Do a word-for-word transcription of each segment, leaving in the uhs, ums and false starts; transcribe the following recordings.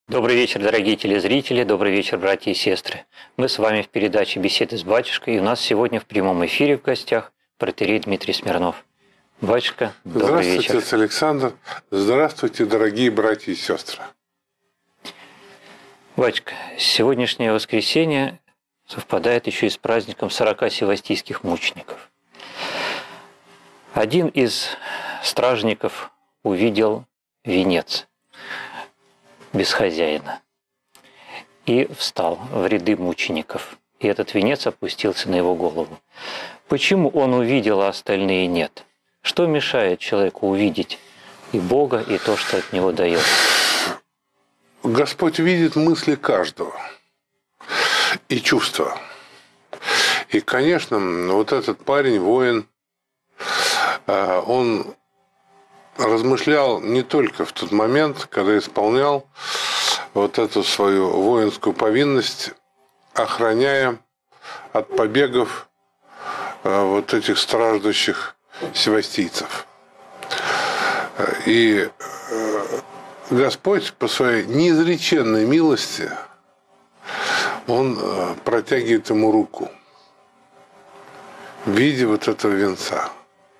Добрый вечер, дорогие телезрители, добрый вечер, братья и сестры. Мы с вами в передаче «Беседы с батюшкой», и у нас сегодня в прямом эфире в гостях протоиерей Дмитрий Смирнов. Батюшка, добрый вечер. Здравствуйте, отец Александр. Здравствуйте, дорогие братья и сестры. Батюшка, сегодняшнее воскресенье совпадает еще и с праздником сорока севастийских мучеников. Один из стражников увидел венец без хозяина и встал в ряды мучеников, и этот венец опустился на его голову. Почему он увидел, а остальные нет? Что мешает человеку увидеть и Бога, и то, что от него дает? Господь видит мысли каждого и чувства. И, конечно, вот этот парень, воин, он размышлял не только в тот момент, когда исполнял вот эту свою воинскую повинность, охраняя от побегов вот этих страждущих севастийцев. И Господь по своей неизреченной милости, Он протягивает ему руку в виде вот этого венца.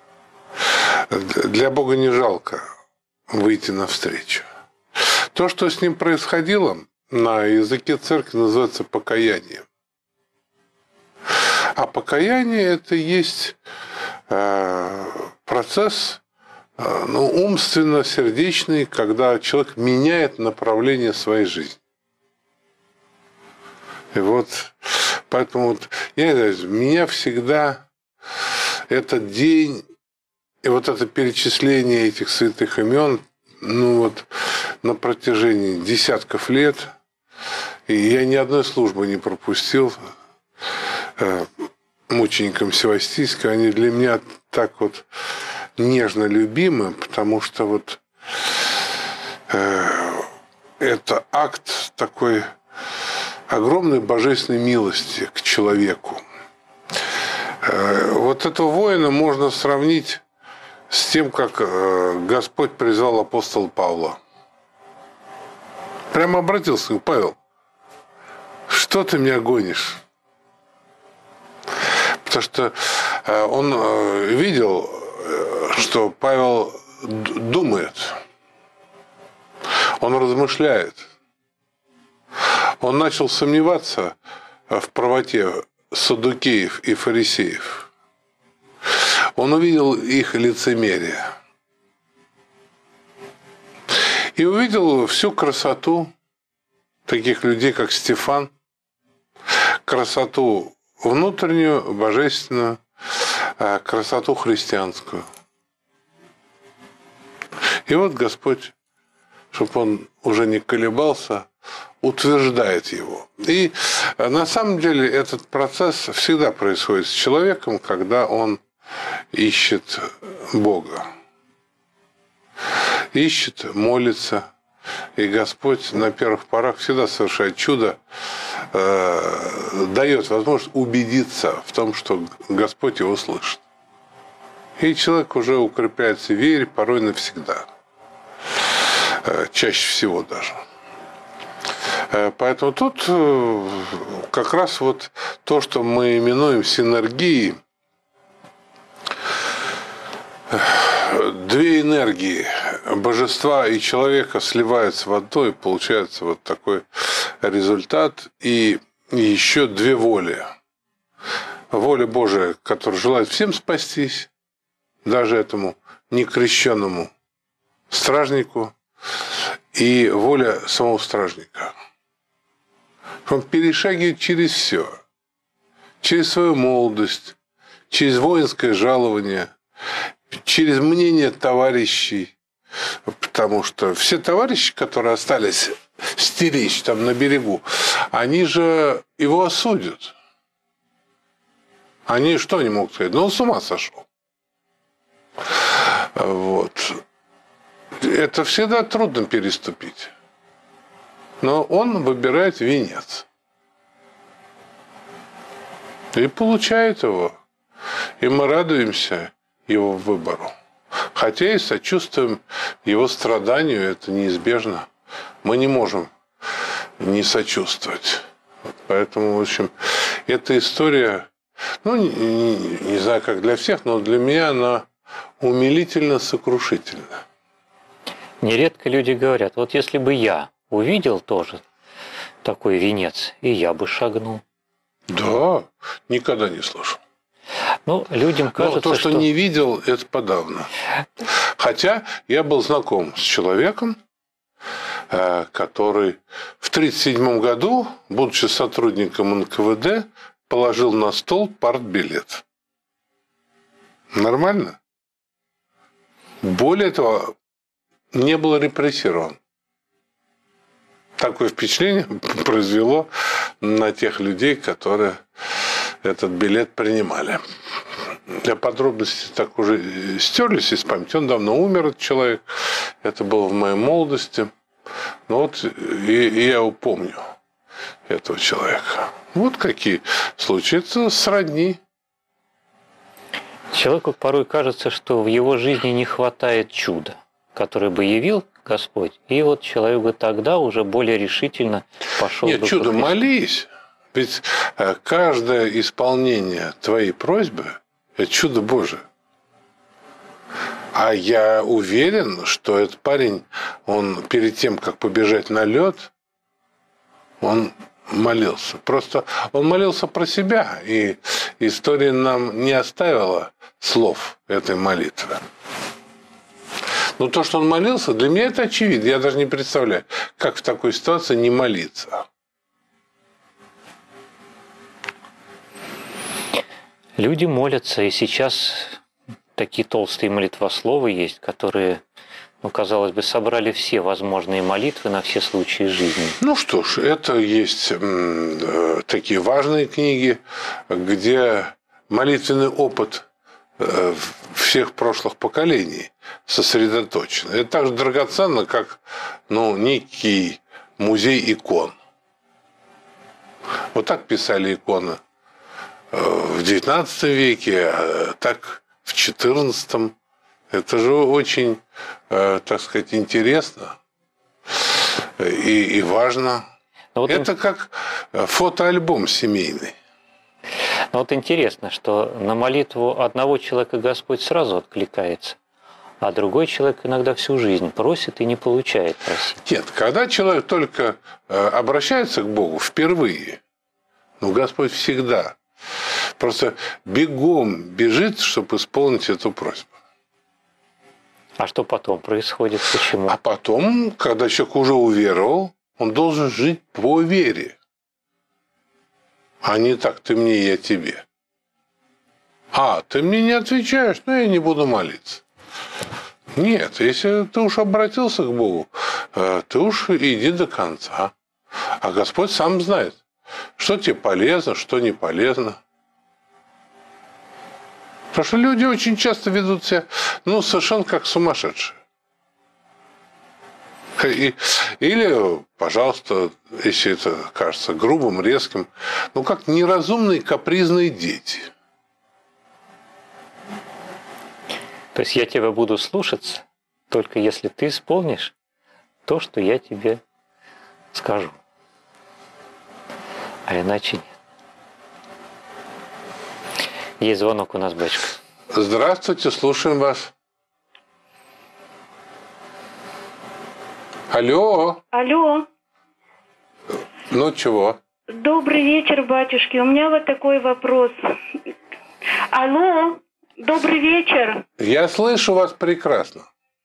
Для Бога не жалко выйти навстречу. То, что с ним происходило, на языке церкви называется покаянием. А покаяние – это есть процесс ну, умственно-сердечный, когда человек меняет направление своей жизни. И вот, поэтому вот, я не знаю, меня всегда этот день и вот это перечисление этих святых имен, ну вот на протяжении десятков лет, и я ни одной службы не пропустил э, мученикам Севастийской, они для меня так вот нежно любимы, потому что вот э, это акт такой огромной божественной милости к человеку. Э, вот этого воина можно сравнить с тем, как Господь призвал апостола Павла. Прямо обратился: Павел, что ты меня гонишь? Потому что он видел, что Павел думает, он размышляет. Он начал сомневаться в правоте саддукеев и фарисеев. Он увидел их лицемерие. И увидел всю красоту таких людей, как Стефан, красоту внутреннюю, божественную, красоту христианскую. И вот Господь, чтобы он уже не колебался, утверждает его. И на самом деле этот процесс всегда происходит с человеком, когда он ищет Бога. Ищет, молится. И Господь на первых порах всегда совершает чудо, э, дает возможность убедиться в том, что Господь его слышит. И человек уже укрепляется в вере, порой навсегда. Э, чаще всего даже. Э, поэтому тут э, как раз вот то, что мы именуем синергией, две энергии божества и человека сливаются в одно, и получается вот такой результат. И еще две воли. Воля Божия, которая желает всем спастись, даже этому некрещенному стражнику, и воля самого стражника. Он перешагивает через все. Через свою молодость, через воинское жалование, через мнение товарищей, потому что все товарищи, которые остались стеречь там на берегу, они же его осудят. Они что они могут сказать? Ну, он с ума сошел. Вот. Это всегда трудно переступить. Но он выбирает венец. И получает его. И мы радуемся его выбору. Хотя и сочувствуем его страданию, это неизбежно. Мы не можем не сочувствовать. Поэтому, в общем, эта история, ну, не, не, не знаю, как для всех, но для меня она умилительно сокрушительна. Нередко люди говорят, вот если бы я увидел тоже такой венец, и я бы шагнул. Да, никогда не слышал. Ну, людям кажется, Но то, что, что не видел, это подавно. Хотя я был знаком с человеком, который в тридцать седьмом году, будучи сотрудником эн ка вэ дэ, положил на стол партбилет. Нормально? Более того, не был репрессирован. Такое впечатление произвело на тех людей, которые этот билет принимали. Для подробностей так уже стерлись из памяти. Он давно умер, этот человек. Это было в моей молодости. Ну вот и, и я упомню этого человека. Вот какие случаи. Это сродни. Человеку порой кажется, что в его жизни не хватает чуда, которое бы явил Господь. И вот человек бы тогда уже более решительно пошел Нет, бы чудо, по Христу. молись. Ведь каждое исполнение твоей просьбы – это чудо Божие. А я уверен, что этот парень, он перед тем, как побежать на лед, он молился. Просто он молился про себя, и история нам не оставила слов этой молитвы. Но то, что он молился, для меня это очевидно. Я даже не представляю, как в такой ситуации не молиться. Люди молятся, и сейчас такие толстые молитвословы есть, которые, ну, казалось бы, собрали все возможные молитвы на все случаи жизни. Ну что ж, это есть м, такие важные книги, где молитвенный опыт э, всех прошлых поколений сосредоточен. Это так же драгоценно, как, ну, некий музей икон. Вот так писали иконы в девятнадцатом веке, а так в четырнадцатом. Это же очень, так сказать, интересно и, и важно. Вот это как фотоальбом семейный. Но вот интересно, что на молитву одного человека Господь сразу откликается, а другой человек иногда всю жизнь просит и не получает просить. Нет, когда человек только обращается к Богу впервые, ну, Господь всегда просто бегом бежит, чтобы исполнить эту просьбу. А что потом происходит? Почему? А потом, когда человек уже уверовал, он должен жить по вере. А не так, ты мне, я тебе. А, ты мне не отвечаешь, ну я не буду молиться. Нет, если ты уж обратился к Богу, ты уж иди до конца. А Господь сам знает, что тебе полезно, что не полезно. Потому что люди очень часто ведут себя, ну, совершенно как сумасшедшие. И, или, пожалуйста, если это кажется грубым, резким, ну, как неразумные капризные дети. То есть я тебя буду слушаться, только если ты исполнишь то, что я тебе скажу. А иначе нет. Есть звонок у нас, батюшка. Здравствуйте, слушаем вас. Алло. Алло. Ну, чего? Добрый вечер, батюшки. У меня вот такой вопрос. Алло. Добрый вечер. Я слышу вас прекрасно.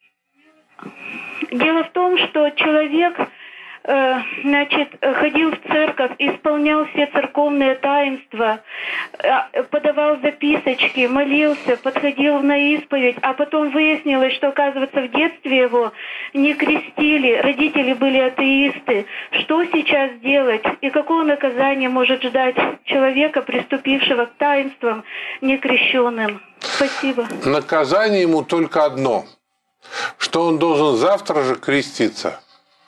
Дело в том, что человек, э, значит, ходил в церковь, исполнял все церковные таинства, э, подавал записочки, молился, подходил на исповедь, а потом выяснилось, что, оказывается, в детстве его не крестили, родители были атеисты. Что сейчас делать и какое наказание может ждать человека, приступившего к таинствам некрещенным? Спасибо. Наказание ему только одно, что он должен завтра же креститься.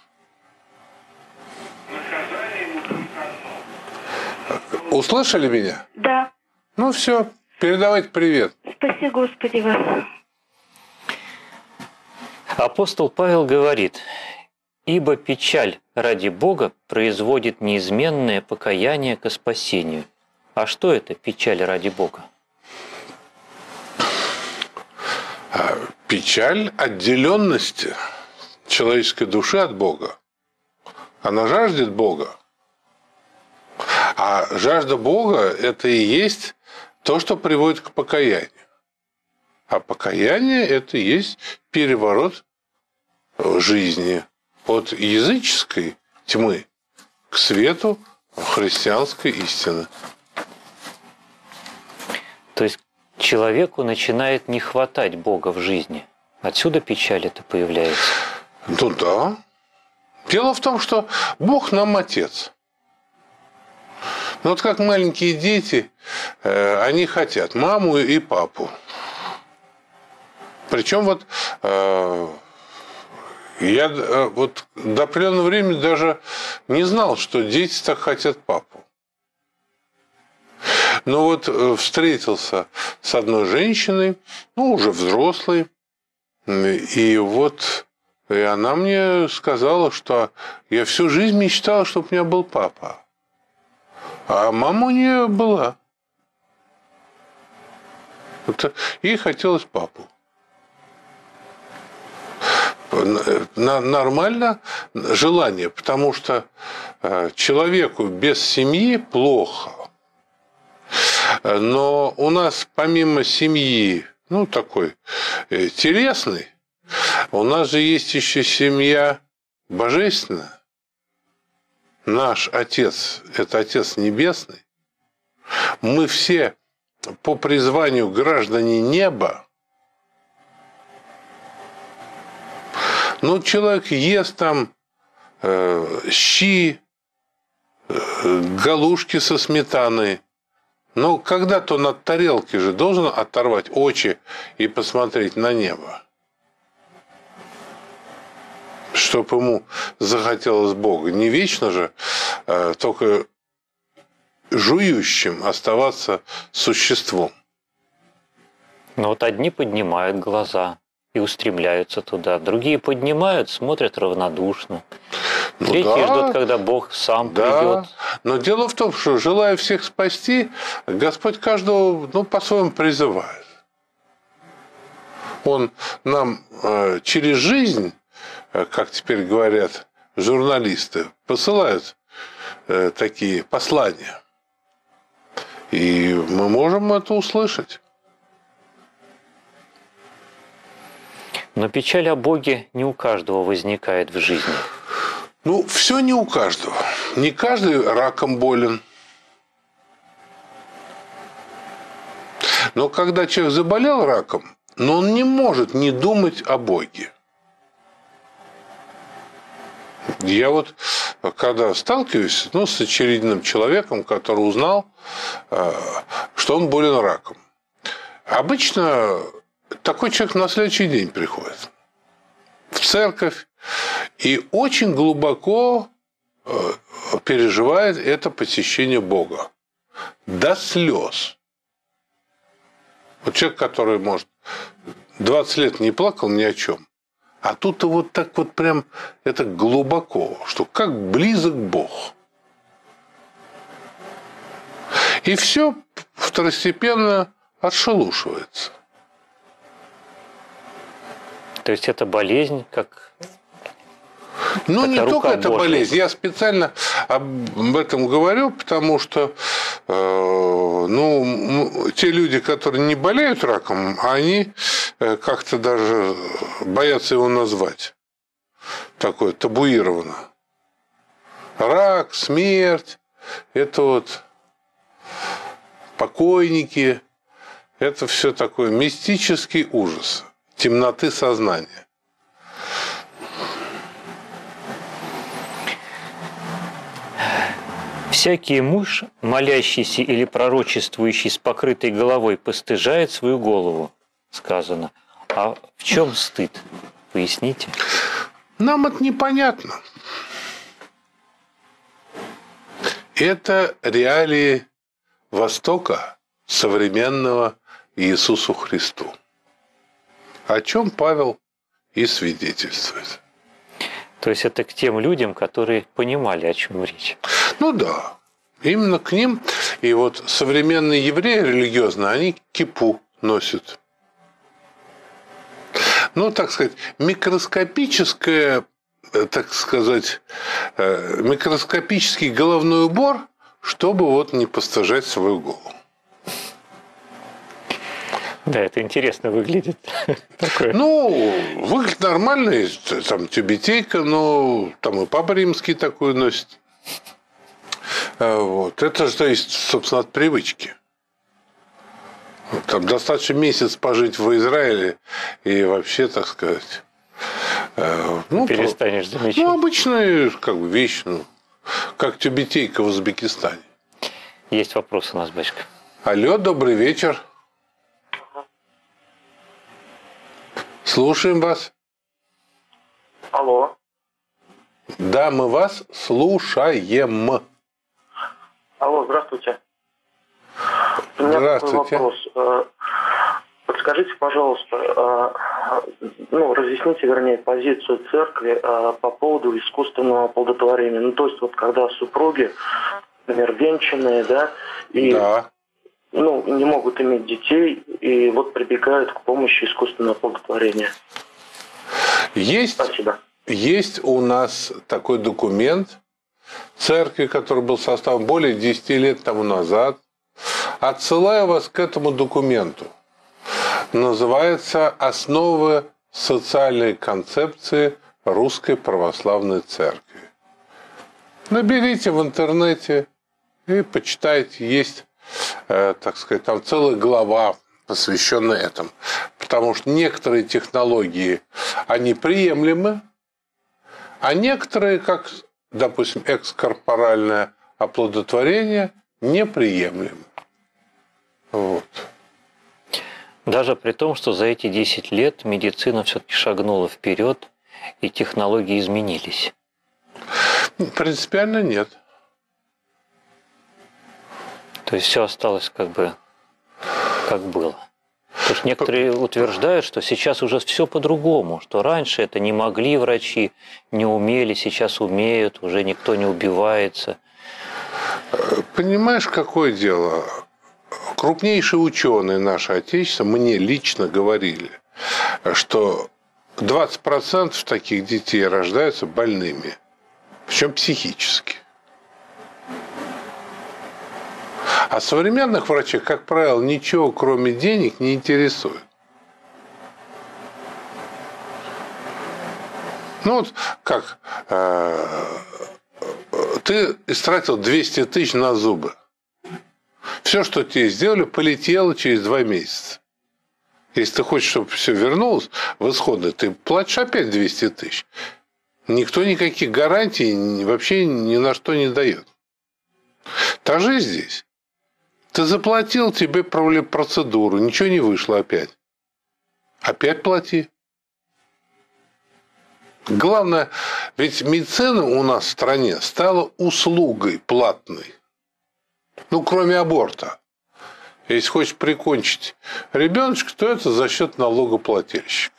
Услышали меня? Да. Ну все, передавайте привет. Спаси Господи вас. Апостол Павел говорит: «Ибо печаль ради Бога производит неизменное покаяние ко спасению. А что это печаль ради Бога? Печаль отделенности человеческой души от Бога. Она жаждет Бога. А жажда Бога – это и есть то, что приводит к покаянию. А покаяние – это и есть переворот жизни от языческой тьмы к свету христианской истины. То есть человеку начинает не хватать Бога в жизни. Отсюда печаль это появляется. Ну да. Дело в том, что Бог нам Отец. Ну вот как маленькие дети, э, они хотят маму и папу. Причем вот э, я э, вот до определенного времени даже не знал, что дети так хотят папу. Но вот э, встретился с одной женщиной, ну уже взрослой, и вот и она мне сказала, что я всю жизнь мечтала, чтобы у меня был папа. А мама у нее была. Вот ей хотелось папу. Нормально желание, потому что человеку без семьи плохо. Но у нас помимо семьи, ну такой телесной, у нас же есть еще семья божественная. Наш Отец – это Отец Небесный. Мы все по призванию граждане неба. Ну, человек ест там э, щи, э, галушки со сметаной. Но когда-то он от тарелки же должен оторвать очи и посмотреть на небо. Чтобы ему захотелось Бога. Не вечно же э, только жующим оставаться существом. Но вот одни поднимают глаза и устремляются туда, другие поднимают, смотрят равнодушно. Ну, Третьи да, ждут, когда Бог сам да. придет. Но дело в том, что, желая всех спасти, Господь каждого ну, по-своему призывает. Он нам э, через жизнь, э, как теперь говорят журналисты, посылает э, такие послания. И мы можем это услышать. Но печаль о Боге не у каждого возникает в жизни. Ну, все не у каждого. Не каждый раком болен. Но когда человек заболел раком, но он не может не думать о Боге. Я вот, когда сталкиваюсь ну, с очередным человеком, который узнал, что он болен раком. Обычно такой человек на следующий день приходит в церковь и очень глубоко переживает это посещение Бога. До слез. Вот человек, который, может, двадцать лет не плакал ни о чем, а тут и вот так вот прям это глубоко, что как близок Бог. И все второстепенно отшелушивается. То есть это болезнь, как... Ну, Такая не только рука это Божья. болезнь. Я специально об этом говорю, потому что э, ну, те люди, которые не болеют раком, они э, как-то даже боятся его назвать. Такое табуировано. Рак, смерть, это вот покойники, это все такой мистический ужас, темноты сознания. Всякий муж, молящийся или пророчествующий с покрытой головой, постыжает свою голову, сказано. А в чем стыд? Поясните. Нам это непонятно. Это реалии Востока современного Иисусу Христу. О чем Павел и свидетельствует. То есть это к тем людям, которые понимали, о чем речь. Ну да, именно к ним. И вот современные евреи религиозные, они кипу носят. Ну, так сказать, микроскопическое, так сказать, микроскопический головной убор, чтобы вот не постыжать свою голову. Да, это интересно выглядит. Такое. Ну, выглядит нормально, там тюбетейка, но там и Папа Римский такую носит. Вот. Это же, то есть, собственно, от привычки. Там достаточно месяц пожить в Израиле и вообще, так сказать, ну, перестанешь замечать. Ну, обычная как бы вещь, ну, как тюбетейка в Узбекистане. Есть вопрос у нас, батюшка. Алло, добрый вечер. Слушаем вас. Алло. Да, мы вас слушаем. Алло, здравствуйте. У меня Здравствуйте. такой вопрос. Подскажите, пожалуйста, ну, разъясните, вернее, позицию церкви по поводу искусственного оплодотворения. Ну, то есть, вот когда супруги, например, венчанные, да, и Да. ну, не могут иметь детей, и вот прибегают к помощи искусственного оплодотворения. Есть, Спасибо. есть у нас такой документ церкви, который был составлен более десяти лет тому назад. Отсылаю вас к этому документу. Называется «Основы социальной концепции Русской Православной Церкви». Наберите в интернете и почитайте. Есть, э, так сказать, там целая глава, посвященная этому. Потому что некоторые технологии, они приемлемы, а некоторые, как, допустим, экскорпоральное оплодотворение, неприемлемы. Вот. Даже при том, что за эти десять лет медицина все-таки шагнула вперед, и технологии изменились. Принципиально нет. То есть все осталось как бы как было. Потому что некоторые утверждают, что сейчас уже все по-другому, что раньше это не могли врачи, не умели, сейчас умеют, уже никто не убивается. Понимаешь, какое дело? Крупнейшие ученые наши отечества мне лично говорили, что двадцать процентов таких детей рождаются больными, причем психически. А современных врачей, как правило, ничего кроме денег не интересует. Ну вот как э, ты истратил двести тысяч на зубы. Все, что тебе сделали, полетело через два месяца. Если ты хочешь, чтобы все вернулось в исходное, ты платишь опять двести тысяч. Никто никаких гарантий вообще ни на что не дает. Так же и здесь. Ты заплатил, тебе провели процедуру, ничего не вышло опять. Опять плати. Главное, ведь медицина у нас в стране стала услугой платной. Ну, кроме аборта. Если хочешь прикончить ребеночка, то это за счет налогоплательщика.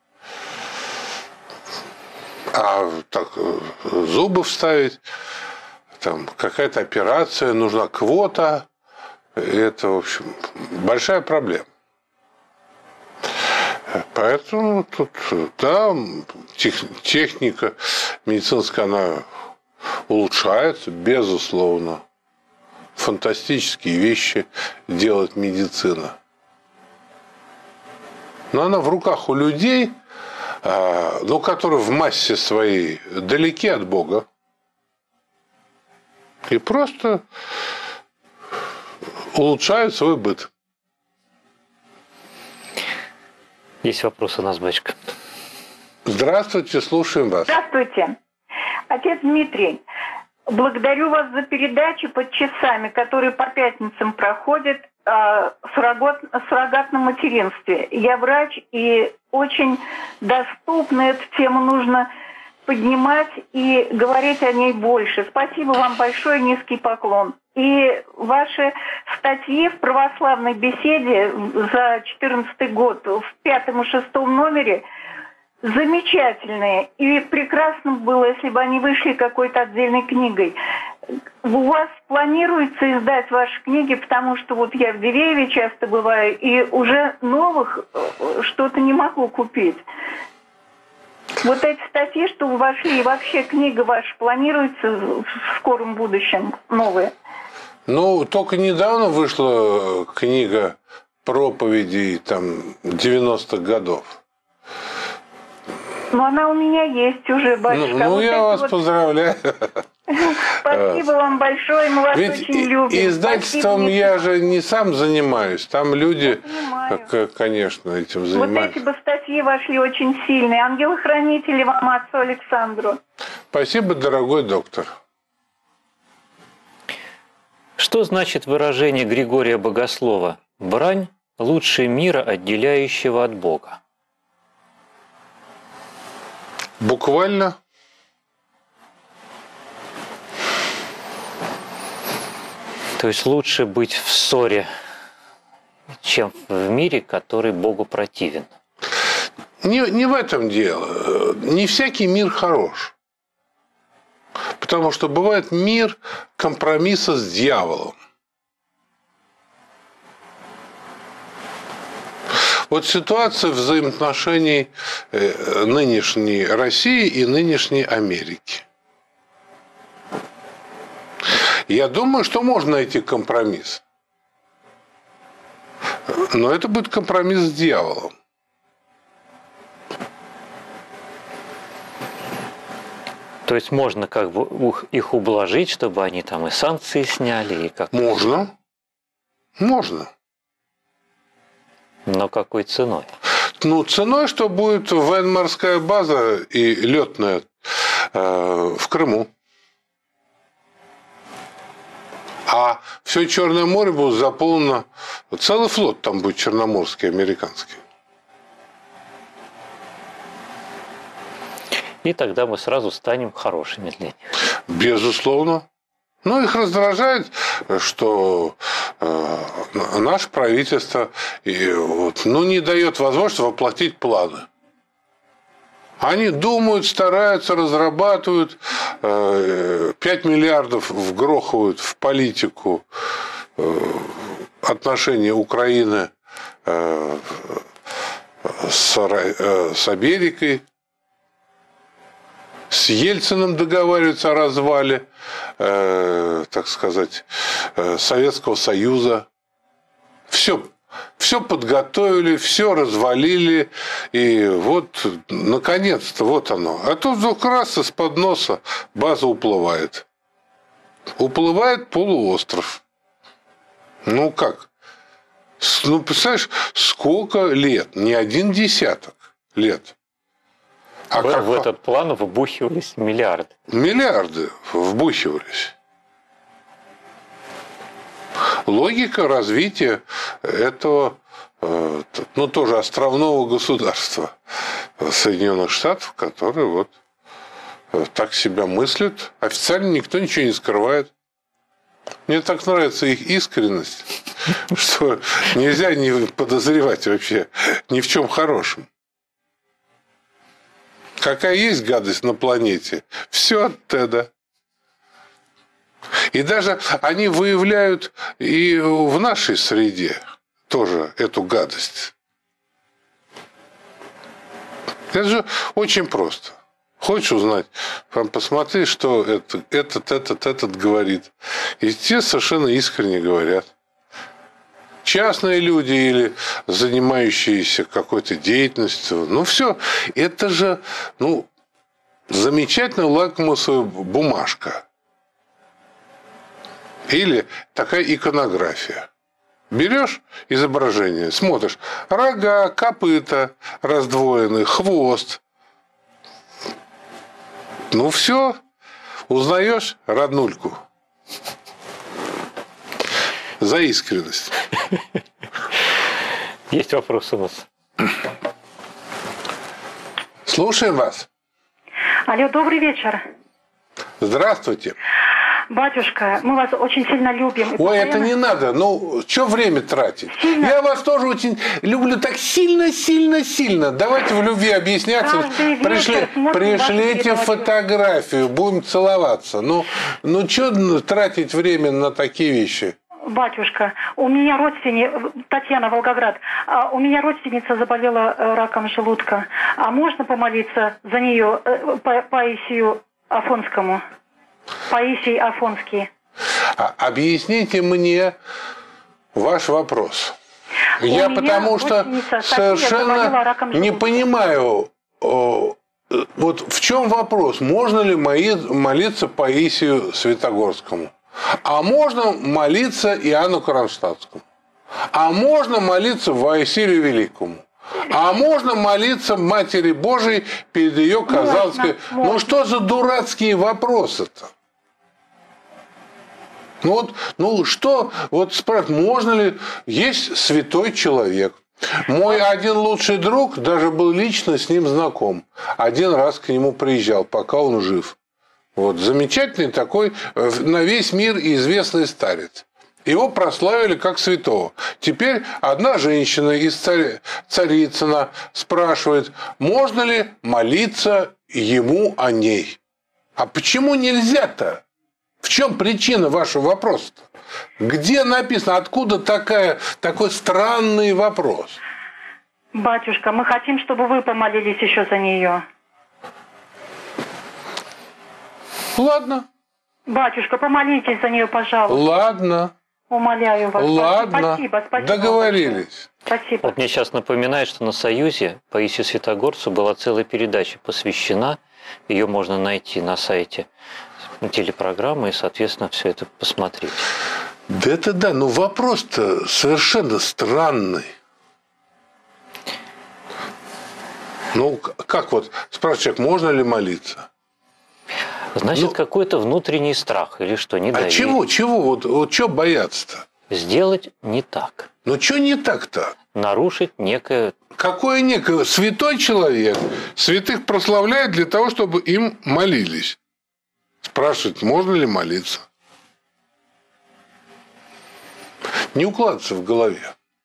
А так зубы вставить, там какая-то операция, нужна квота. Это, в общем, большая проблема. Поэтому тут, да, техника медицинская, она улучшается, безусловно. Фантастические вещи делает медицина. Но она в руках у людей, ну, которые в массе своей далеки от Бога. И просто улучшают свой быт. Есть вопрос у нас, батюшка. Здравствуйте, слушаем вас. Здравствуйте. Отец Дмитрий, благодарю вас за передачи под часами, которые по пятницам проходят о суррогатном материнстве. Я врач, и очень доступно эту тему нужно поднимать и говорить о ней больше. Спасибо вам большое, низкий поклон. И ваши статьи в православной беседе за четырнадцатый год в пятом и шестом номере замечательные. И прекрасно было, если бы они вышли какой-то отдельной книгой. У вас планируется издать ваши книги, потому что вот я в Дивееве часто бываю, и уже новых что-то не могу купить. Вот эти статьи, что вошли, и вообще книга ваша планируется в скором будущем новая? Ну, только недавно вышла книга проповедей там девяностых годов. Ну, она у меня есть уже, батюшка. Ну, ну вот я вас вот... поздравляю. Спасибо вам большое, мы вас Ведь очень любим. Издательством Спасибо, я же не сам занимаюсь, там люди, как, конечно, этим занимаются. Вот эти бы статьи вошли очень сильные. Ангелы-хранители вам, отцу Александру. Спасибо, дорогой доктор. Что значит выражение Григория Богослова «брань лучше мира, отделяющего от Бога»? Буквально? То есть лучше быть в ссоре, чем в мире, который Богу противен. Не, не в этом дело. Не всякий мир хорош. Потому что бывает мир компромисса с дьяволом. Вот ситуация взаимоотношений нынешней России и нынешней Америки. Я думаю, что можно найти компромисс. Но это будет компромисс с дьяволом. То есть можно как бы их ублажить, чтобы они там и санкции сняли, и как? Можно. Можно. Но какой ценой? Ну, ценой, что будет военно-морская база и летная э, в Крыму. А все Черное море будет заполнено, целый флот там будет черноморский, американский. И тогда мы сразу станем хорошими для них. Безусловно. Но их раздражает, что э, наше правительство и, вот, ну, не дает возможности воплотить планы. Они думают, стараются, разрабатывают, пять миллиардов вгрохивают в политику отношения Украины с Америкой. С Ельциным договариваются о развале, так сказать, Советского Союза. Все. Все подготовили, все развалили, и вот, наконец-то, вот оно. А тут вдруг раз из-под носа база уплывает. Уплывает полуостров. Ну как? Ну, представляешь, сколько лет? Не один десяток лет. А в, как... в этот план вбухивались миллиарды. Миллиарды вбухивались. Логика развития этого, ну, тоже островного государства Соединенных Штатов, которые вот так себя мыслят. Официально никто ничего не скрывает. Мне так нравится их искренность, что нельзя не подозревать вообще ни в чем хорошем. Какая есть гадость на планете, все от Теда. И даже они выявляют и в нашей среде тоже эту гадость. Это же очень просто. Хочешь узнать? Посмотри, что этот, этот, этот, этот говорит. И те совершенно искренне говорят. Частные люди или занимающиеся какой-то деятельностью. Ну, все. Это же, ну, замечательная лакмусовая бумажка. Или такая иконография. Берешь изображение, смотришь, рога, копыта раздвоены, хвост. Ну все, узнаешь роднульку. За искренность. Есть вопрос у нас. Слушаем вас. Алло, добрый вечер. Здравствуйте. Батюшка, мы вас очень сильно любим. Ой, постоянно... это не надо. Ну, что время тратить? Сильно... Я вас тоже очень люблю так сильно-сильно-сильно. Давайте в любви объясняться. Пришли... Пришлите фотографию, будем целоваться. Ну, ну что тратить время на такие вещи? Батюшка, у меня родственница, Татьяна, Волгоград, у меня родственница заболела раком желудка. А можно помолиться за нее по Паисию Афонскому? Паисий Афонский. А, объясните мне ваш вопрос. У Я потому что совершенно не понимаю, вот в чем вопрос. Можно ли молиться Паисию Святогорскому? А можно молиться Иоанну Кронштадтскому? А можно молиться Василию Великому? А можно молиться Матери Божией перед ее Казанской? Можно, можно. Ну что за дурацкие вопросы-то? Ну вот, ну что, вот спрашивают, можно ли, есть святой человек. Мой один лучший друг даже был лично с ним знаком. Один раз к нему приезжал, пока он жив. Вот, замечательный такой, на весь мир известный старец. Его прославили как святого. Теперь одна женщина из царь... Царицына спрашивает, можно ли молиться ему о ней. А почему нельзя-то? В чем причина вашего вопроса-то? Где написано, откуда такая, такой странный вопрос? Батюшка, мы хотим, чтобы вы помолились еще за нее. Ладно. Батюшка, помолитесь за нее, пожалуйста. Ладно. Умоляю вас. Ладно. Спасибо, спасибо. Договорились. Спасибо. Вот мне сейчас напоминает, что на Союзе Паисию Святогорцу была целая передача посвящена. Ее можно найти на сайте телепрограммы и, соответственно, все это посмотреть. Да это да, но вопрос-то совершенно странный. Ну, как вот, спрашивает человек, можно ли молиться? Значит, ну, какой-то внутренний страх или что, недоверие. А чего, чего, вот, вот что бояться-то? Сделать не так. Ну, что не так-то? Нарушить некое... Какое некое? Святой человек святых прославляет для того, чтобы им молились. Спрашивает, можно ли молиться? Не укладывается в голове.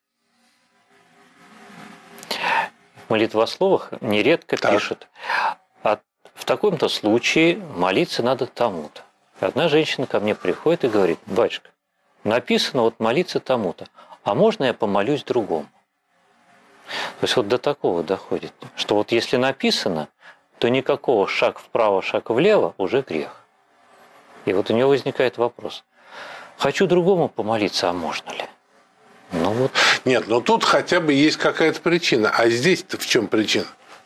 В молитвословах нередко так. пишут, а в таком-то случае молиться надо тому-то. Одна женщина ко мне приходит и говорит, батюшка, написано вот молиться тому-то, а можно я помолюсь другому? То есть вот до такого доходит, что вот если написано, то никакого шаг вправо, шаг влево уже грех. И вот у него возникает вопрос, хочу другому помолиться, а можно ли? Ну вот. Нет, но тут хотя бы есть какая-то причина. А здесь-то в чем причина?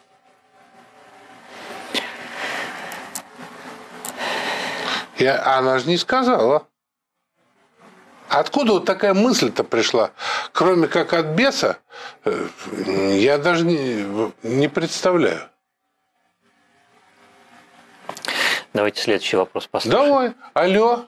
Я, она же не сказала. Откуда вот такая мысль-то пришла? Кроме как от беса, я даже не, не представляю. Давайте следующий вопрос послушаем. Давай. Алло.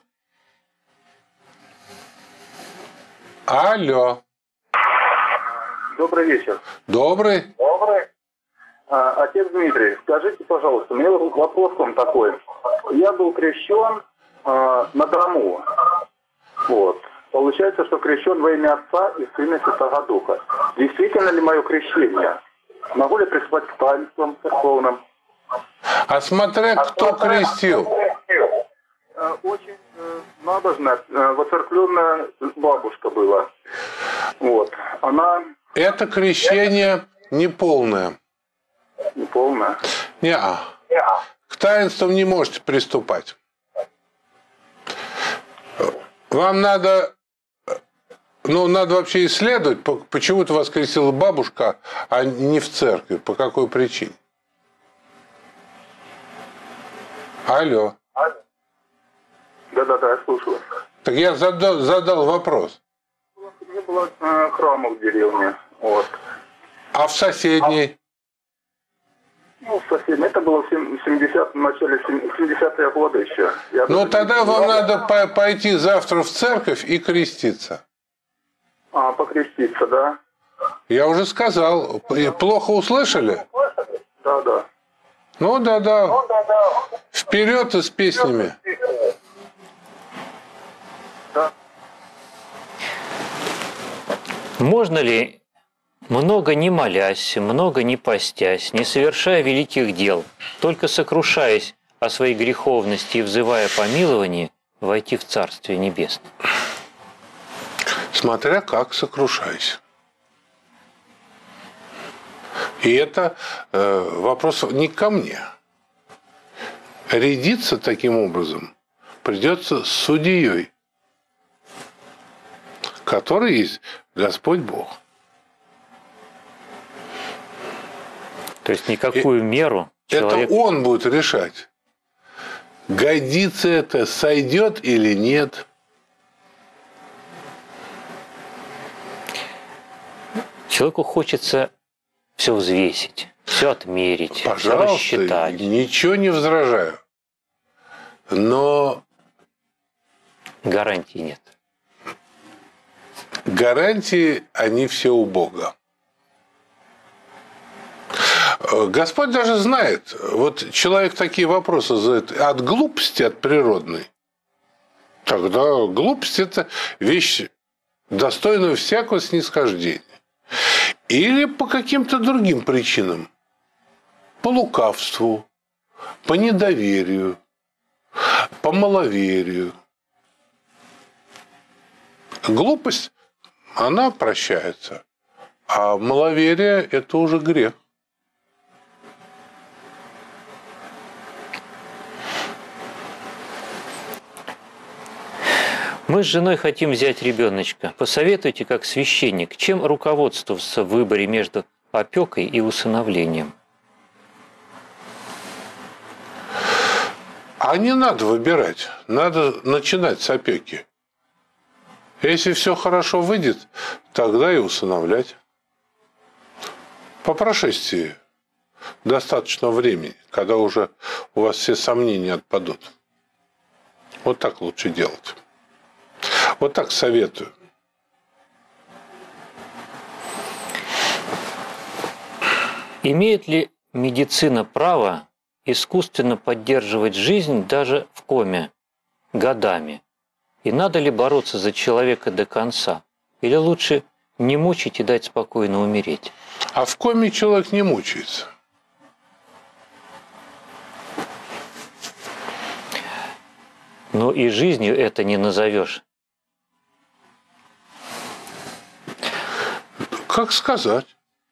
Алло. Добрый вечер. Добрый. Добрый. А, отец Дмитрий, скажите, пожалуйста, у меня вопрос к вам такой. Я был крещен а, на Дому. Вот. Получается, что крещен во имя Отца и Сына и Святого Духа. Действительно ли мое крещение? Могу ли приступать к таинствам церковным? А смотря а кто смотря, крестил. Кто крестил. Очень э, набожная, э, воцерквленная бабушка была. Вот. Она... Это крещение неполное. Неполное? Не-а. Не-а. К таинствам не можете приступать. Вам надо... Ну, надо вообще исследовать, почему-то вас крестила бабушка, а не в церкви. По какой причине? Алло. Да-да-да, я слушаю. Так я задал, задал вопрос. Не было э, храма в деревне. Вот. А в соседней? А, ну, в соседней. Это было в семидесятом, начале семидесятые годы еще. Я ну, тогда вам знал. Надо по пойти завтра в церковь и креститься. А, покреститься, да? Я уже сказал. Плохо услышали? Да-да. Ну, да-да. Ну, да-да. Вперед и с песнями. Да. Можно ли, много не молясь, много не постясь, не совершая великих дел, только сокрушаясь о своей греховности и взывая помилования, войти в Царствие Небесное? Смотря как сокрушайся. И это э, вопрос не ко мне. Рядиться таким образом придется с судьей, который есть Господь Бог. То есть никакую И меру человек... Это Он будет решать, годится это, сойдет или нет. Человеку хочется все взвесить, все отмерить, все Пожалуйста, рассчитать. ничего не возражаю. Но Гарантий нет. гарантии, они все у Бога. Господь даже знает, вот человек такие вопросы задает от глупости, от природной. Тогда глупость – это вещь, достойная всякого снисхождения. Или по каким-то другим причинам. По лукавству, по недоверию, по маловерию. Глупость, она прощается. А маловерие – это уже грех. Мы с женой хотим взять ребеночка. Посоветуйте, как священник, чем руководствоваться в выборе между опекой и усыновлением? А не надо выбирать. Надо начинать с опеки. Если все хорошо выйдет, тогда и усыновлять. По прошествии достаточно времени, когда уже у вас все сомнения отпадут. Вот так лучше делать. Вот так советую. Имеет ли медицина право искусственно поддерживать жизнь даже в коме годами? И надо ли бороться за человека до конца? Или лучше не мучить и дать спокойно умереть? А в коме человек не мучается. Но и жизнью это не назовешь. Как сказать?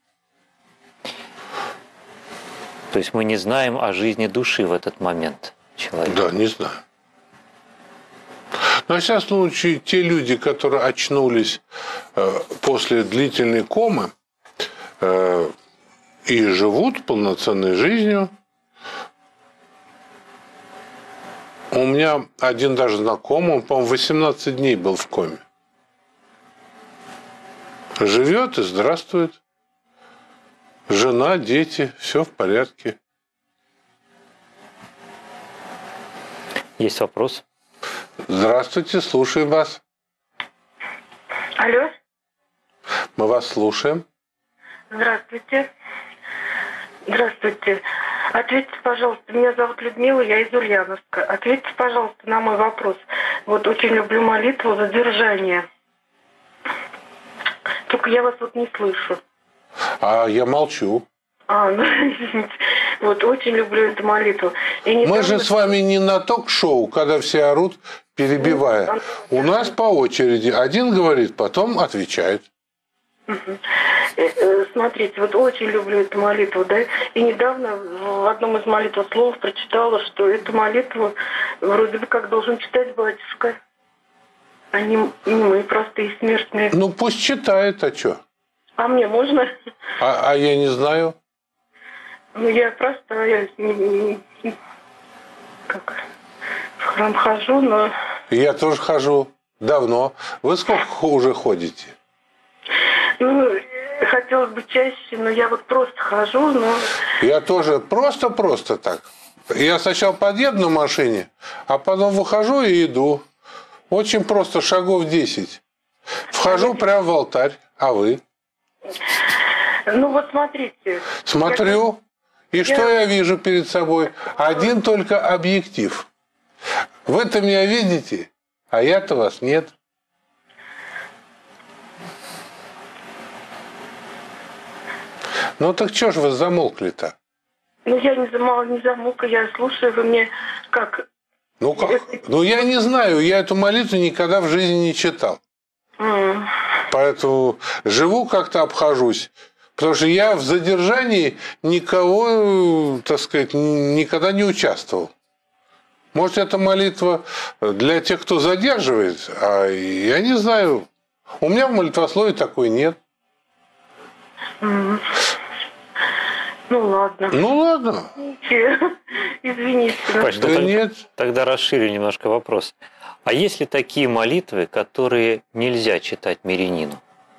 То есть мы не знаем о жизни души в этот момент человека. Да, не знаю. Но сейчас случае те люди, которые очнулись э, после длительной комы э, и живут полноценной жизнью. У меня один даже знакомый, он, по-моему, восемнадцать дней был в коме. Живет и здравствует. Жена, дети, все в порядке. Есть вопрос? Здравствуйте, слушаем вас. Алло. Мы вас слушаем. Здравствуйте. Здравствуйте. Ответьте, пожалуйста, меня зовут Людмила, я из Ульяновска. Ответьте, пожалуйста, на мой вопрос. Вот очень люблю молитву «Задержание». Только я вас вот не слышу. А я молчу. А, ну, извините. Вот, очень люблю эту молитву. И недавно... Мы же с вами не на ток-шоу, когда все орут, перебивая. У нас по очереди. Один говорит, потом отвечает. Смотрите, вот очень люблю эту молитву, да, и недавно в одном из молитвословов прочитала, что эту молитву вроде бы как должен читать батюшка, а не мы, простые смертные. Ну, пусть читает, а что? А мне можно? А, а я не знаю. Ну, я простая, как, в храм хожу, но... Я тоже хожу давно. Вы сколько уже ходите? Ну, хотелось бы чаще, но я вот просто хожу, но... Я тоже просто-просто так. Я сначала подъеду на машине, а потом выхожу и иду. Очень просто, шагов десять. Вхожу прямо в алтарь. А вы? Ну, вот смотрите. Смотрю. И я... что я вижу перед собой? Один только объектив. В этом я, видите, а я-то вас нет. Ну так что ж вы замолкли-то? Ну, я не замолкла, не замолкла, я слушаю, вы мне как... Ну как? Ну я не знаю, я эту молитву никогда в жизни не читал. Mm. Поэтому живу как-то, обхожусь. Потому что я в задержании никого, так сказать, никогда не участвовал. Может, это молитва для тех, кто задерживает, а я не знаю. У меня в молитвословии такой нет. Mm. Ну ладно. Ну ладно. Извините. Паш, да тогда, нет. Тогда расширю немножко вопрос. А есть ли такие молитвы, которые нельзя читать мирянину?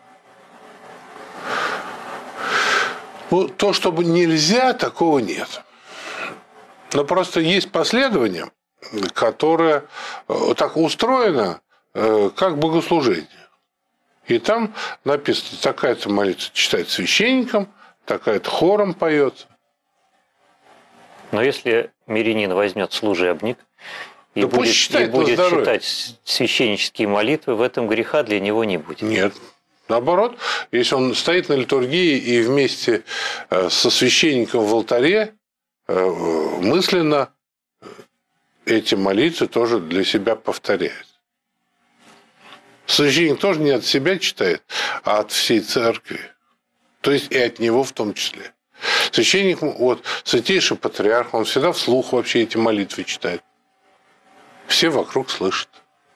Ну, то, чтобы нельзя, такого нет. Но просто есть последование, которое так устроено, как богослужение. И там написано, такая-то молитва читает священником, такая-то хором поется. Но если мирянин возьмет служебник и да будет, и будет читать священнические молитвы, в этом греха для него не будет. Нет. Наоборот, если он стоит на литургии и вместе со священником в алтаре мысленно эти молитвы тоже для себя повторяет. Священник тоже не от себя читает, а от всей церкви. То есть и от него в том числе. Священник, вот, святейший патриарх, он всегда вслух вообще эти молитвы читает. Все вокруг слышат.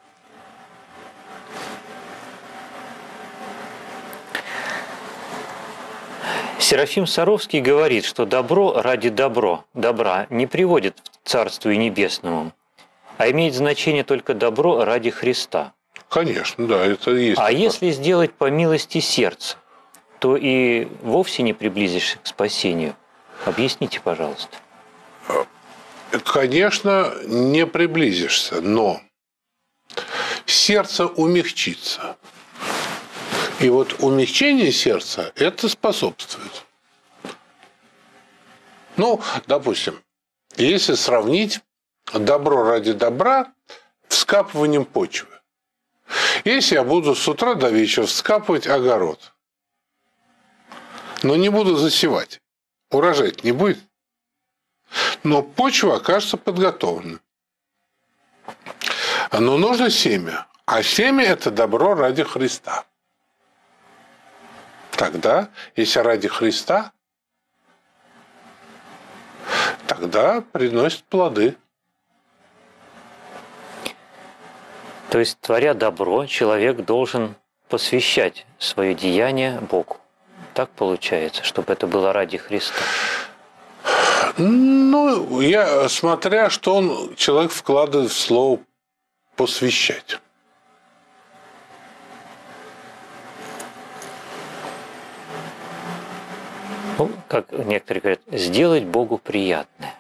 Серафим Саровский говорит, что добро ради добро, добра не приводит к Царству Небесному, а имеет значение только добро ради Христа. Конечно, да, это и есть. А такое. если сделать по милости сердца, то и вовсе не приблизишься к спасению. Объясните, пожалуйста. Конечно, не приблизишься, но сердце умягчится. И вот умягчение сердца это способствует. Ну, допустим, если сравнить добро ради добра вскапыванием почвы. Если я буду с утра до вечера вскапывать огород, но не буду засевать, урожай не будет, но почва окажется подготовлена. Но нужно семя, а семя – это добро ради Христа. Тогда, если ради Христа, тогда приносит плоды. То есть, творя добро, человек должен посвящать свое деяние Богу. Так получается, чтобы это было ради Христа? Ну, я, смотря, что он, человек вкладывает в слово «посвящать». Ну, как некоторые говорят, сделать Богу приятное.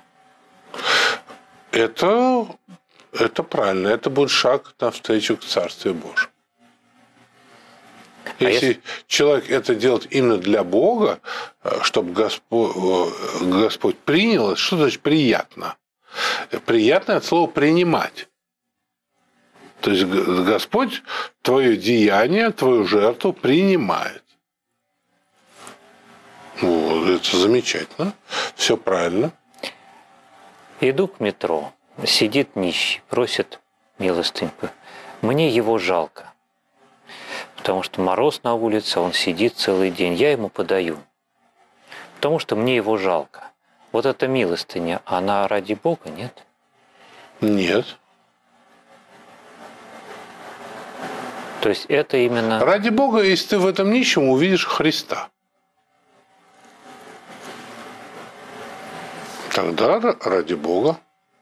Это, это правильно. Это будет шаг навстречу к Царствию Божьему. Если, а если человек это делает именно для Бога, чтобы Господь, Господь принял, что значит приятно? Приятно от слова принимать. То есть Господь твое деяние, твою жертву принимает. Вот, это замечательно. Все правильно. Иду к метро. Сидит нищий, просит милостыньку. Мне его жалко. Потому что мороз на улице, он сидит целый день. Я ему подаю. Потому что мне его жалко. Вот эта милостыня, она ради Бога, нет? Нет. То есть это именно... Ради Бога, если ты в этом нищем увидишь Христа. Тогда ради Бога.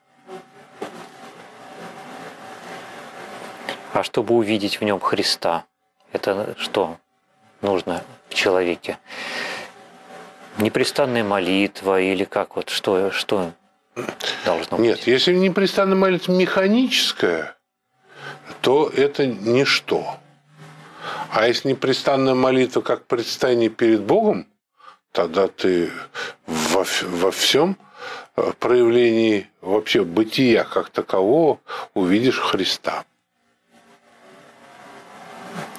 А чтобы увидеть в нем Христа, это что нужно в человеке? Непрестанная молитва или как вот, что, что должно быть? Нет, если непрестанная молитва механическая, то это ничто. А если непрестанная молитва как предстание перед Богом, тогда ты во, во всем проявлении вообще бытия как такового увидишь Христа.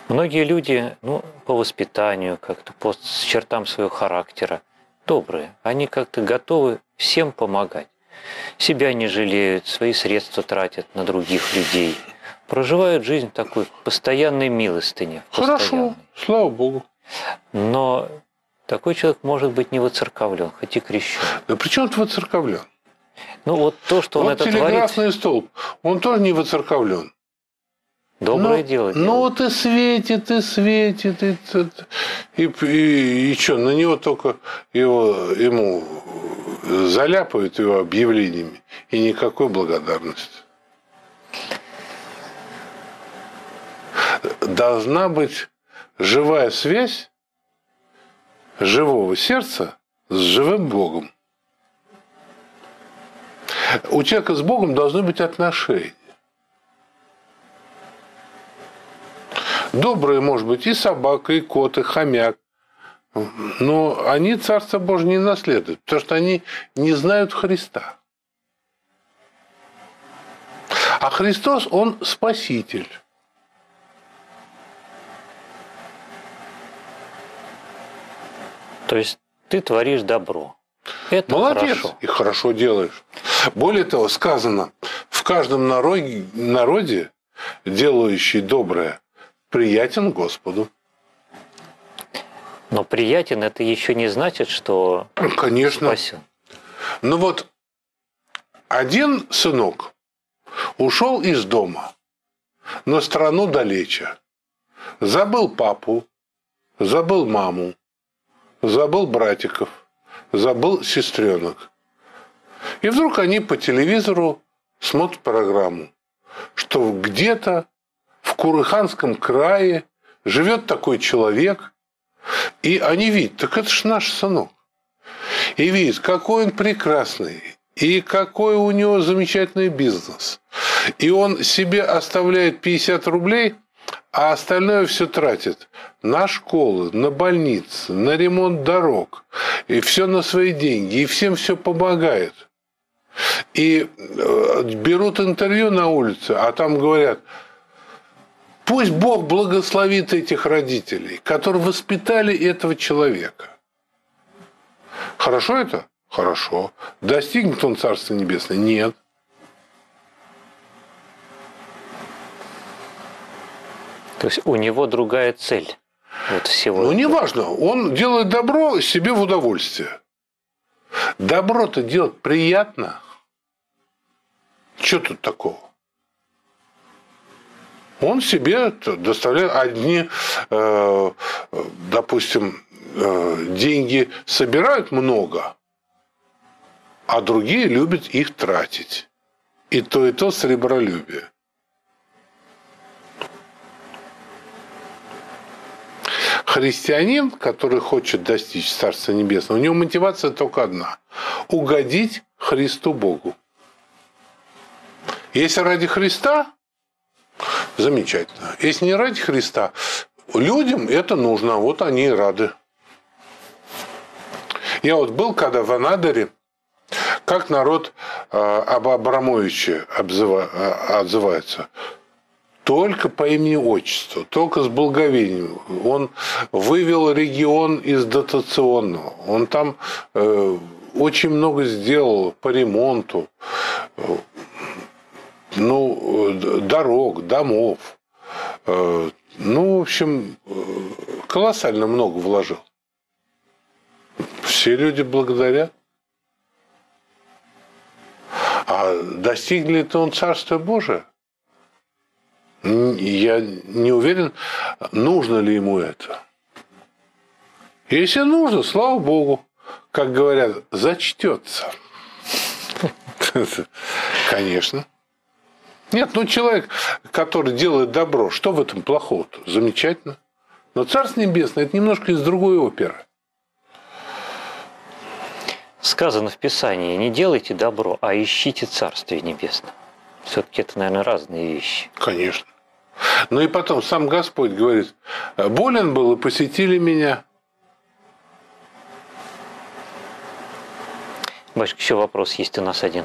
Многие люди, ну, по воспитанию, как-то по чертам своего характера, добрые. Они как-то готовы всем помогать. Себя не жалеют, свои средства тратят на других людей. Проживают жизнь такой постоянной милостыни. Хорошо, слава Богу. Но такой человек может быть не воцерковлен, хоть и крещен. Да при чем тут воцерковлен? Ну вот то, что он вот это творит... телеграфный столб, он тоже не воцерковлен. Доброе но, дело делает. Ну вот и светит, и светит, и, и, и, и что, на него только его, ему заляпают его объявлениями, и никакой благодарности. Должна быть живая связь живого сердца с живым Богом. У человека с Богом должны быть отношения. Добрые, может быть, и собака, и кот, и хомяк. Но они Царство Божие не наследуют, потому что они не знают Христа. А Христос, Он Спаситель. То есть ты творишь добро. Это молодец, хорошо. И хорошо делаешь. Более того, сказано, в каждом народе, народе делающий доброе, приятен Господу. Но приятен это еще не значит, что Конечно. спасен. Ну вот один сынок ушел из дома на страну далече, забыл папу, забыл маму, забыл братиков, забыл сестренок. И вдруг они по телевизору смотрят программу, что где-то в Курыханском крае живет такой человек, и они видят, так это ж наш сынок. И видят, какой он прекрасный, и какой у него замечательный бизнес. И он себе оставляет пятьдесят рублей, а остальное все тратит на школы, на больницы, на ремонт дорог. И все на свои деньги. И всем все помогает. И берут интервью на улице, а там говорят, пусть Бог благословит этих родителей, которые воспитали этого человека. Хорошо это? Хорошо. Достигнет он Царства Небесного? Нет. То есть у него другая цель. Вот всего. Ну, неважно. Он делает добро себе в удовольствие. Добро-то делать приятно. Что тут такого? Он себе доставляет одни, э, допустим, э, деньги собирают много, а другие любят их тратить. И то, и то сребролюбие. Христианин, который хочет достичь Царства Небесного, у него мотивация только одна – угодить Христу Богу. Если ради Христа – замечательно. Если не ради Христа, людям это нужно, вот они и рады. Я вот был, когда в Анадыре, как народ э, об Абрамовиче обзыва, э, отзывается. Только по имени-отчеству, только с благовением. Он вывел регион из дотационного. Он там э, очень много сделал по ремонту. Э, ну, дорог, домов. Э, ну, в общем, колоссально много вложил. Все люди благодарят. А достиг ли это он Царства Божия? Я не уверен, нужно ли ему это. Если нужно, слава Богу, как говорят, зачтется. Конечно. Нет, ну человек, который делает добро, что в этом плохого-то? Замечательно. Но Царство Небесное – это немножко из другой оперы. Сказано в Писании, не делайте добро, а ищите Царствие Небесное. Все-таки это, наверное, разные вещи. Конечно. Ну и потом сам Господь говорит, болен был и посетили меня. Батюшка, еще вопрос есть у нас один.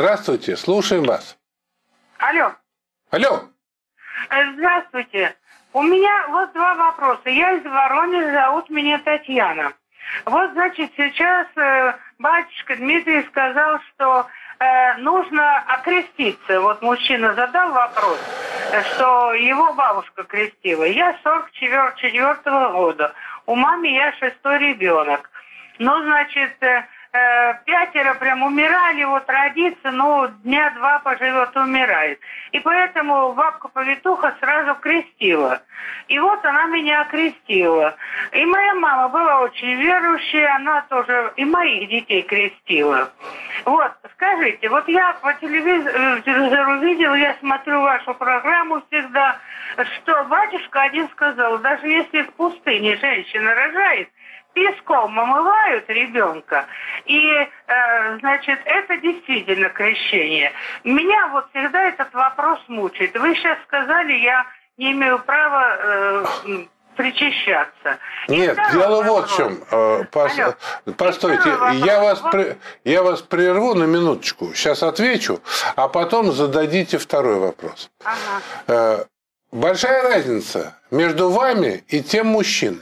Здравствуйте, слушаем вас. Алло. Алло. Здравствуйте. У меня вот два вопроса. Я из Воронежа, зовут меня Татьяна. Вот, значит, сейчас э, батюшка Дмитрий сказал, что э, нужно окреститься. Вот мужчина задал вопрос, что его бабушка крестила. Я сорок четвёртого года. У мамы я шестой ребенок. Ну, значит, э, э, пятеро прям умирали, вот родится, ну, дня два поживет, умирает. И поэтому бабка-повитуха сразу крестила. И вот она меня окрестила. И моя мама была очень верующая, она тоже и моих детей крестила. Вот, скажите, вот я по телевизору видела, я смотрю вашу программу всегда, что батюшка один сказал, даже если в пустыне женщина рожает, песком омывают ребенка, и, э, значит, это действительно крещение. Меня вот всегда этот вопрос мучает. Вы сейчас сказали, я не имею права э, причащаться. Нет, дело вот в чем. Э, пос... Постойте, я вас, при... я вас прерву на минуточку, сейчас отвечу, а потом зададите второй вопрос. Ага. Э, большая разница между вами и тем мужчиной.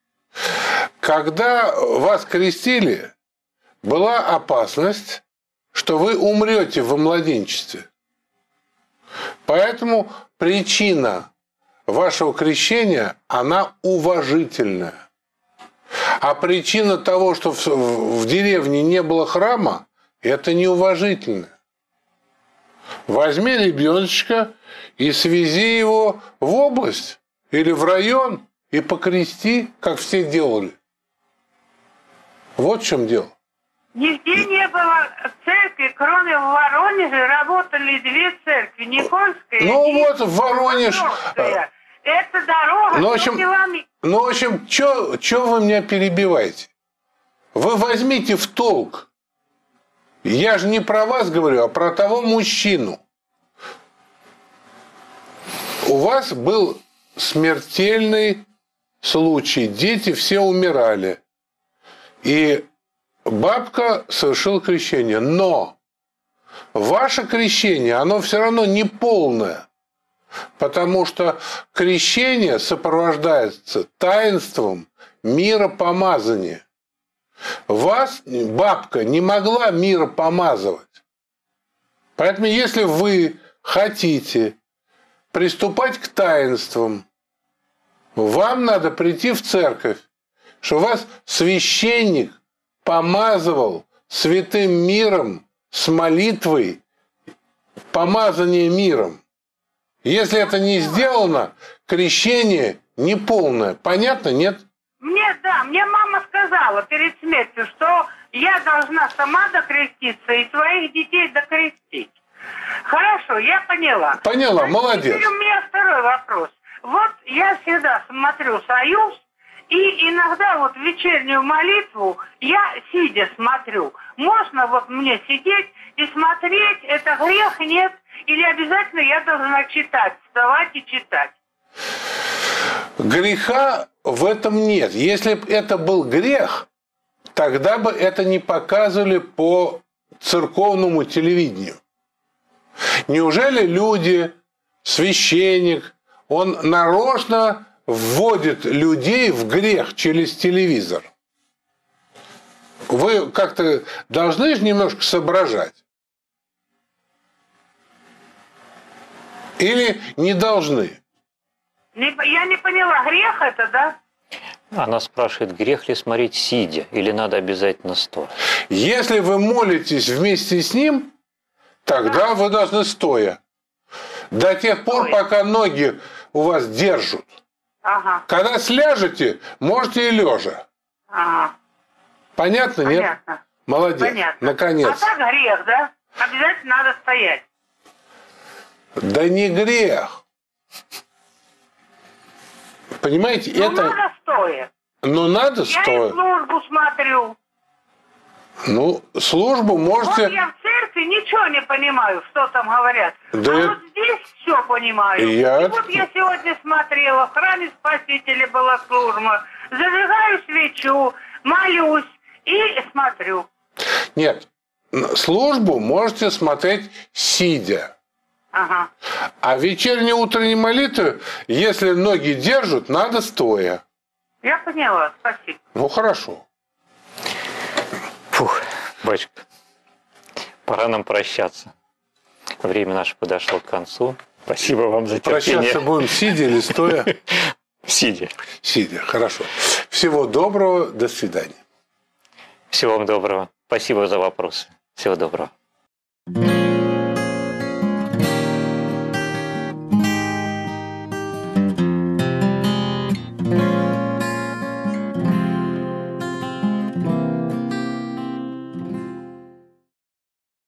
Когда вас крестили, была опасность, что вы умрете во младенчестве. Поэтому причина вашего крещения, она уважительная. А причина того, что в, в деревне не было храма, это неуважительно. Возьми ребеночка и свези его в область или в район и покрести, как все делали. Вот в чем дело. Нигде не было церкви, кроме в Воронеже работали две церкви, Никольская ну, и вот в Воронеж. Это дорога, ну, в общем, ну, в общем, что вы меня перебиваете? Вы возьмите в толк. Я же не про вас говорю, а про того мужчину. У вас был смертельный случай. Дети все умирали. И бабка совершила крещение. Но ваше крещение, оно все равно не полное. Потому что крещение сопровождается таинством миропомазания. Вас бабка не могла миропомазывать. Поэтому если вы хотите приступать к таинствам, вам надо прийти в церковь, что вас священник помазывал святым миром с молитвой, помазание миром. Если это не сделано, крещение неполное. Понятно, нет? Мне, да, мне мама сказала перед смертью, что я должна сама докреститься и своих детей докрестить. Хорошо, я поняла. Поняла, а молодец. Теперь у меня второй вопрос. Вот я всегда смотрю «Союз», и иногда вот вечернюю молитву я сидя смотрю. Можно вот мне сидеть и смотреть, это грех, нет? Или обязательно я должна читать, вставать и читать? Греха в этом нет. Если бы это был грех, тогда бы это не показывали по церковному телевидению. Неужели люди, священник, он нарочно вводит людей в грех через телевизор? Вы как-то должны же немножко соображать. Или не должны? Я не поняла, грех это, да? Она спрашивает, грех ли смотреть сидя, или надо обязательно стоя? Если вы молитесь вместе с ним, тогда вы должны стоя. До тех пор, пока ноги у вас держат. Ага. Когда сляжете, можете и лежа. Ага. Понятно, нет? Понятно. Молодец. Понятно. Наконец. А так грех, да? Обязательно надо стоять. Да не грех. Понимаете, ну, это... надо стоя. Ну, надо я стоя. Я и службу смотрю. Ну, службу можете... Вот я в церкви ничего не понимаю, что там говорят. Да а я... вот здесь все понимаю. Я... И вот я сегодня смотрела, в храме Спасителя была служба. Зажигаю свечу, молюсь и смотрю. Нет, службу можете смотреть сидя. Ага. А вечерние утренние молитвы, если ноги держат, надо стоя. Я поняла, спасибо. Ну, хорошо. Фух, батюшка, пора нам прощаться. Время наше подошло к концу. Спасибо вам за терпение. Прощаться будем сидя или стоя? Сидя. Сидя, хорошо. Всего доброго, до свидания. Всего вам доброго. Спасибо за вопросы. Всего доброго.